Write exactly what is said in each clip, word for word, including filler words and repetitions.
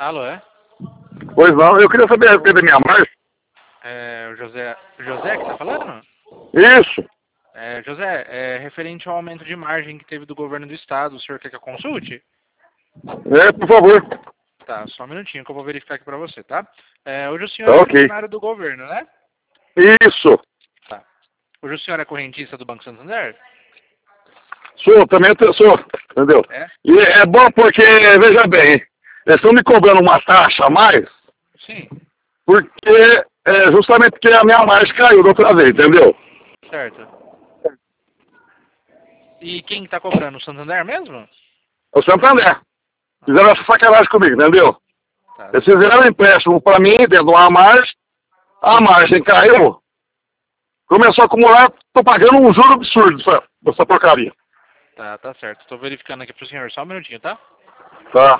Alô, é? Pois não, eu queria saber a respeito da minha margem. É o José, José que tá falando? Isso. É, José, é referente ao aumento de margem que teve do governo do estado, o senhor quer que eu consulte? É, por favor. Tá, só um minutinho que eu vou verificar aqui pra você, tá? É, hoje o senhor Tá é ok. funcionário do governo, né? Isso. Tá. Hoje o senhor é correntista do Banco Santander? Sou, também te- sou, entendeu? É? E é bom porque, veja bem, eles estão me cobrando uma taxa a mais, Sim, porque, é, justamente porque a minha margem caiu da outra vez, entendeu? certo. E quem tá cobrando? O Santander mesmo? O Santander. Fizeram essa sacanagem comigo, entendeu? Tá, Eles fizeram um empréstimo para mim, dentro de uma margem, a margem caiu, começou a acumular, tô pagando um juro absurdo dessa, dessa porcaria. tá, tá certo. Tô verificando aqui pro senhor, só um minutinho, tá? Tá.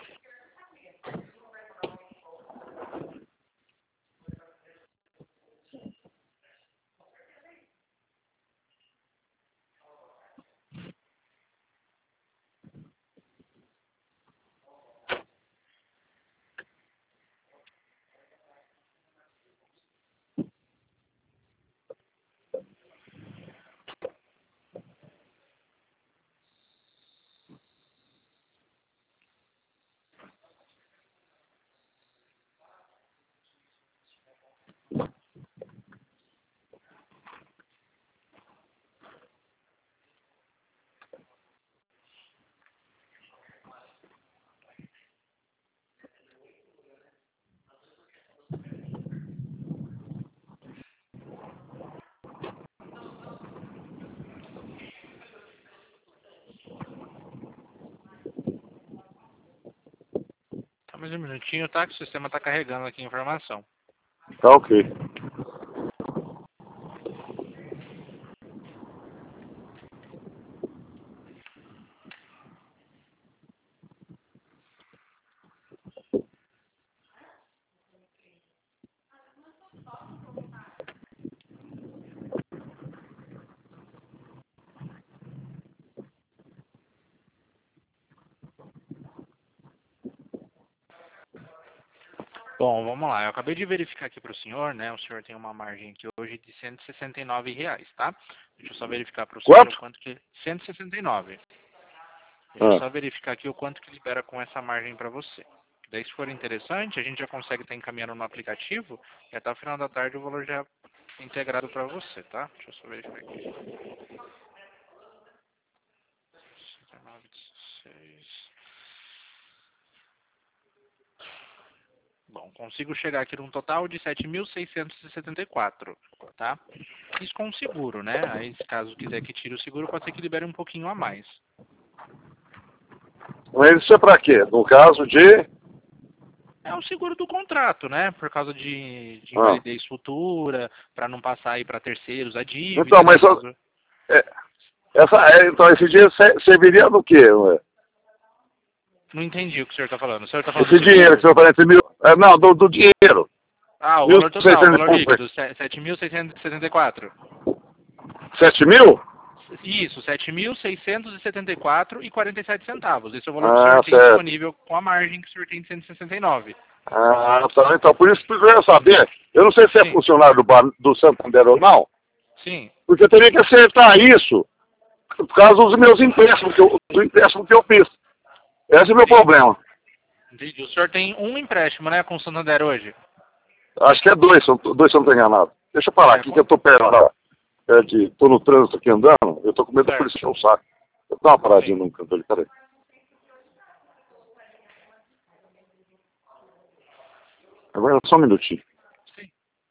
Só mais um minutinho, tá? Que o sistema tá carregando aqui a informação. Tá ok. Bom, vamos lá. Eu acabei de verificar aqui para o senhor, né? O senhor tem uma margem aqui hoje de cento e sessenta e nove reais, tá? Deixa eu só verificar para o senhor Quanto? o quanto que... cento e sessenta e nove. Deixa eu Ah, só verificar aqui o quanto que libera com essa margem para você. Daí, se for interessante, a gente já consegue estar encaminhando no aplicativo e até o final da tarde o valor já é integrado para você, tá? Deixa eu só verificar aqui. sessenta e nove, dezesseis. Bom, consigo chegar aqui num total de sete mil seiscentos e setenta e quatro, tá? Isso com seguro, né? Aí, se caso quiser que tire o seguro, pode ser que libere um pouquinho a mais. mas isso é pra quê? No caso de... É o seguro do contrato, né? Por causa de, de Ah. invalidez futura, para não passar aí para terceiros a dívida, Então, né? mas só- Caso... é, essa, é, então esse dinheiro se- serviria do quê? Ué? Não entendi o que o senhor está falando. O senhor está falando do Esse dinheiro seguro? que você parece mil... É, não, do, do dinheiro. Ah, o Mil valor total, o seiscentos e valor pouco. líquido, sete mil seiscentos e setenta e quatro. Sete mil? Isso, sete mil seiscentos e setenta e quatro e quarenta e sete centavos. Esse é o valor que o Ah, senhor tem certo. disponível com a margem que o senhor tem de cento e sessenta e nove. Ah, tá. Então, por isso que eu queria saber. Eu não sei se é Sim, funcionário do, Ban- do Santander ou não, sim. porque eu teria que acertar isso por causa dos meus empréstimos, que eu, do empréstimo que eu fiz. Esse é o meu Entendi. problema. Entendi. O senhor tem um empréstimo, né, com o Santander hoje? Acho que é dois, se eu- dois se eu não estou enganado. Deixa eu parar É, aqui com... que eu tô perto, é de, tô no trânsito aqui andando, eu tô com medo da Certo. polícia encher o saco. Eu dou uma paradinha Sim. num canto ali, peraí. Agora só um minutinho. Sim.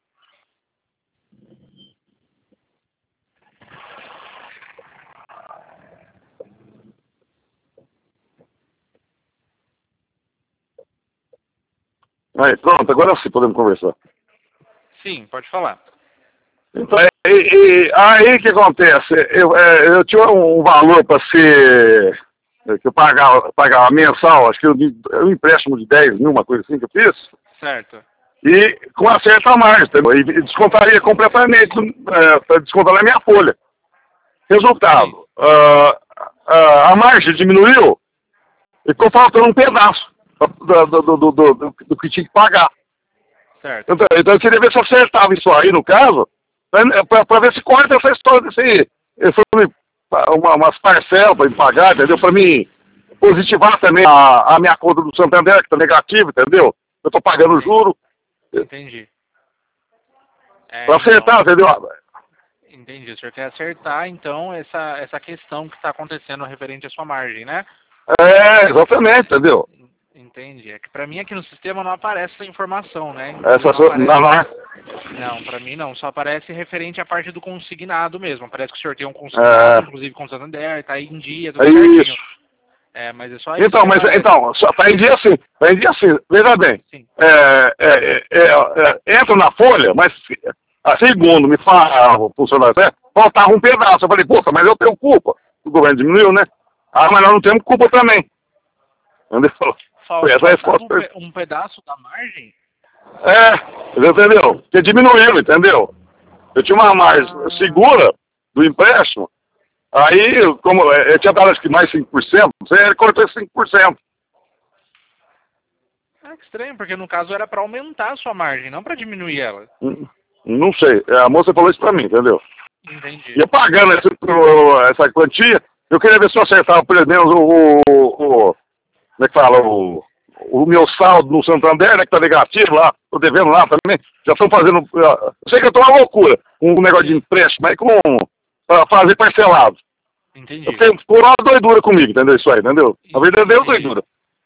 Aí, pronto, agora sim podemos conversar. Sim, pode falar. Então, e, e, aí o que acontece? Eu, é, eu tinha um valor para ser, que eu pagava, pagava mensal, acho que eu, um empréstimo de dez mil, uma coisa assim que eu fiz, Certo. e com uma certa margem, entendeu? E descontaria completamente, é, descontar na minha folha. Sim. Resultado, ah, ah, a margem diminuiu e ficou faltando um pedaço do, do, do, do, do, do que tinha que pagar. Certo. Então, então eu queria ver se acertava isso aí, no caso, para ver se corta essa história desse, esse, uma, umas parcelas para me pagar, entendeu? Para mim positivar também a, a minha conta do Santander, que está negativa, entendeu? Eu estou pagando juro. Entendi. É, Para acertar, então, entendeu? entendi. O senhor quer acertar, então, essa, essa questão que está acontecendo referente à sua margem, né? É, exatamente, entendeu? Entendi. É que para mim aqui no sistema não aparece essa informação, né? Entendeu? Essa Não sua, aparece... não, não é? Não, para mim não. Só aparece referente à parte do consignado mesmo. Parece que o senhor tem um consignado, É, inclusive com o Santander, está aí em dia, tudo é certinho. isso. É, mas é só isso Então, que mas aparece. então, só tá em dia assim, tá em dia assim, veja bem, Sim. é, é, é, é, entra na folha, mas a segundo me fala o funcionário, é, faltava um pedaço. Eu falei, puta, mas eu tenho culpa. O governo diminuiu, né? Ah, mas nós não temos culpa também. Entendeu? Falta, Essa faltava resposta. um, pe um pedaço da margem? É, entendeu? Porque diminuiu, entendeu? Eu tinha uma margem Ah, segura do empréstimo, aí, como eu tinha dado acho que mais cinco por cento, ele cortou cinco por cento. é que estranho, porque no caso era para aumentar a sua margem, não para diminuir ela. Hum, Não sei, a moça falou isso pra mim, entendeu? Entendi. E eu pagando essa, essa quantia, eu queria ver se eu acertava, por exemplo, o, o, o como é que fala, o, o meu saldo no Santander, né, que tá negativo lá, tô devendo lá também, já estão fazendo, eu sei que eu tô uma loucura, um negócio de empréstimo, mas com, pra fazer parcelado. Entendi. Eu tenho, por uma doidura comigo, entendeu, isso aí, entendeu? A verdadeira doidura.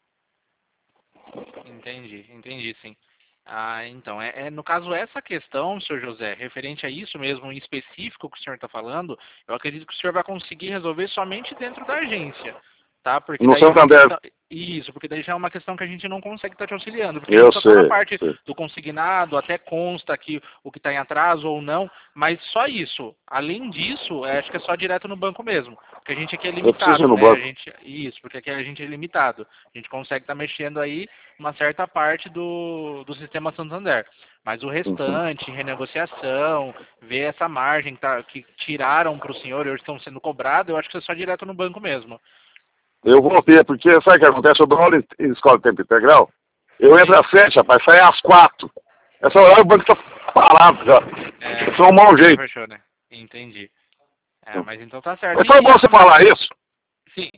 Entendi, entendi, sim. Ah, então, é, é no caso essa questão, senhor José, referente a isso mesmo, em específico que o senhor está falando, eu acredito que o senhor vai conseguir resolver somente dentro da agência, tá? Porque No daí é uma Santander. questão, isso, porque daí já é uma questão que a gente não consegue estar te auxiliando, porque a Eu gente só está na sei, parte sei. do consignado, até consta aqui o que está em atraso ou não, mas só isso. Além disso, é, acho que é só direto no banco mesmo, porque a gente aqui é Eu preciso ir limitado, no né? A banco. gente, isso, porque aqui a gente é limitado. A gente consegue estar mexendo aí uma certa parte do, do sistema Santander. Mas o Uhum. restante, renegociação, ver essa margem que, tá, que tiraram para o senhor e hoje estão sendo cobrados, eu acho que é só direto no banco mesmo. Eu vou ter, porque sabe o que acontece? Eu dou aula em, em escola de tempo integral. Eu entro às sete, rapaz, saio às quatro. Essa hora o banco tá parado já. É, Isso é um mau jeito. fechou, né? Entendi. É, mas então tá certo. Mas foi E bom você essa falar margem? isso. Sim.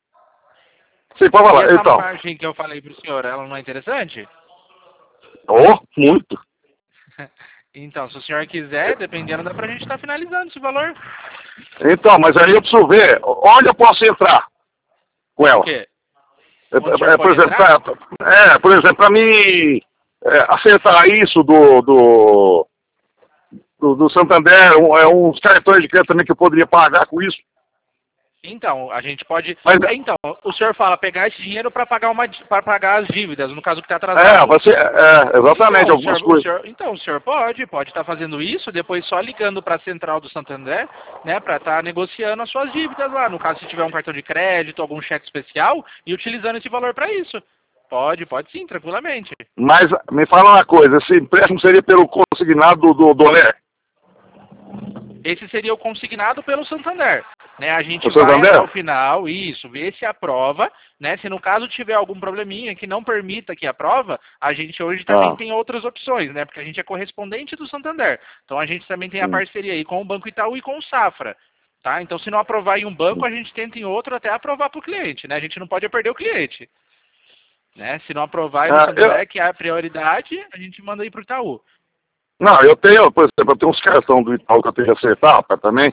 Sim, pode E falar. essa Então, margem que eu falei para o senhor, ela não é interessante? oh, muito. Então, se o senhor quiser, dependendo, dá pra gente estar finalizando esse valor. Então, mas aí eu preciso ver onde eu posso entrar com ela. O quê? É, Onde o senhor é, por pode exemplo, entrar? pra, é, por exemplo, para mim é, acertar isso do, do, do, do Santander, um, é uns cartões de crédito também que eu poderia pagar com isso. Então, a gente pode... Mas, É, então, o senhor fala pegar esse dinheiro para pagar uma para pagar as dívidas, no caso que está é, atrasado. você, é, exatamente, Então, o algumas senhor, o coisas. senhor, então, o senhor pode, pode estar fazendo isso, depois só ligando para a central do Santander, né, para estar negociando as suas dívidas lá. No caso, se tiver um cartão de crédito, algum cheque especial, e utilizando esse valor para isso. Pode, pode sim, tranquilamente. Mas me fala uma coisa, esse empréstimo seria pelo consignado do, do Dolé? Esse seria o consignado pelo Santander, né? A gente O vai Santander? até o final, isso, ver se aprova, né? Se no caso tiver algum probleminha que não permita que aprova, a gente hoje também Ah. tem outras opções, né? Porque a gente é correspondente do Santander. Então a gente também tem a Hum. parceria aí com o Banco Itaú e com o Safra, tá? Então se não aprovar em um banco, a gente tenta em outro até aprovar para o cliente, né? A gente não pode perder o cliente, né? Se não aprovar no Ah, Santander, eu... que é a prioridade, a gente manda aí para o Itaú. Não, eu tenho, por exemplo, eu tenho uns cartões do Itaú que eu tenho que acertar rapaz, também.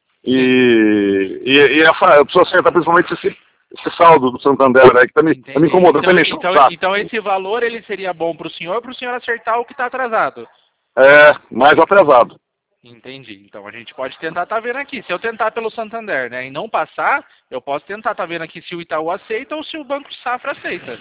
E, e, e essa, eu preciso acertar principalmente esse, esse saldo do Santander aí, que tá me, tá me incomodando, então, tá me enchendo então, o saco. então esse valor ele seria bom para o senhor, para o senhor acertar o que está atrasado. É, mais atrasado. Entendi. Então a gente pode tentar estar tá vendo aqui. Se eu tentar pelo Santander, né, e não passar, eu posso tentar estar tá vendo aqui se o Itaú aceita ou se o Banco Safra aceita.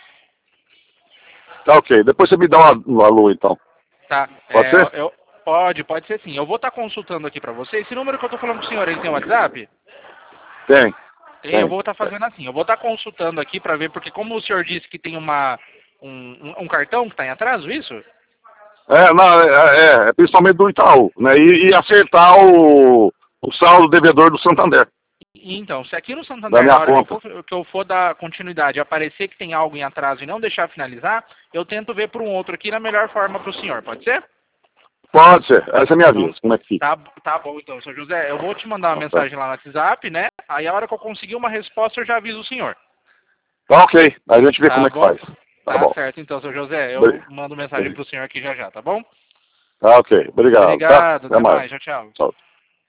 Tá ok, depois você me dá uma, um alô então. Tá. Pode É, ser? eu, pode, pode ser sim. Eu vou estar tá consultando aqui para você. Esse número que eu estou falando com o senhor, ele tem WhatsApp? Tem. Tem, tem. eu vou estar tá fazendo assim. Eu vou estar tá consultando aqui para ver, porque como o senhor disse que tem uma, um, um cartão que está em atraso, isso? É, não, é, é, principalmente do Itaú, né? E, e acertar o, o saldo devedor do Santander. Então, se aqui no Da Santander, minha na hora que eu, conta. for, que eu for dar continuidade, aparecer que tem algo em atraso e não deixar finalizar, eu tento ver por um outro aqui na melhor forma para o senhor, pode ser? Pode ser. Essa é a minha Então, vida. Como é que fica? tá, tá bom então, senhor José. Eu vou te mandar uma Tá, mensagem lá no WhatsApp, né? Aí a hora que eu conseguir uma resposta, eu já aviso o senhor. Tá ok. A gente vê Tá como é que bom? faz. Tá Tá bom. certo então, senhor José. Eu Bri- mando mensagem pro senhor aqui já já, tá bom? Tá ok. Obrigado. Tá? Obrigado, Até até mais. mais. Tchau, tchau. Tchau.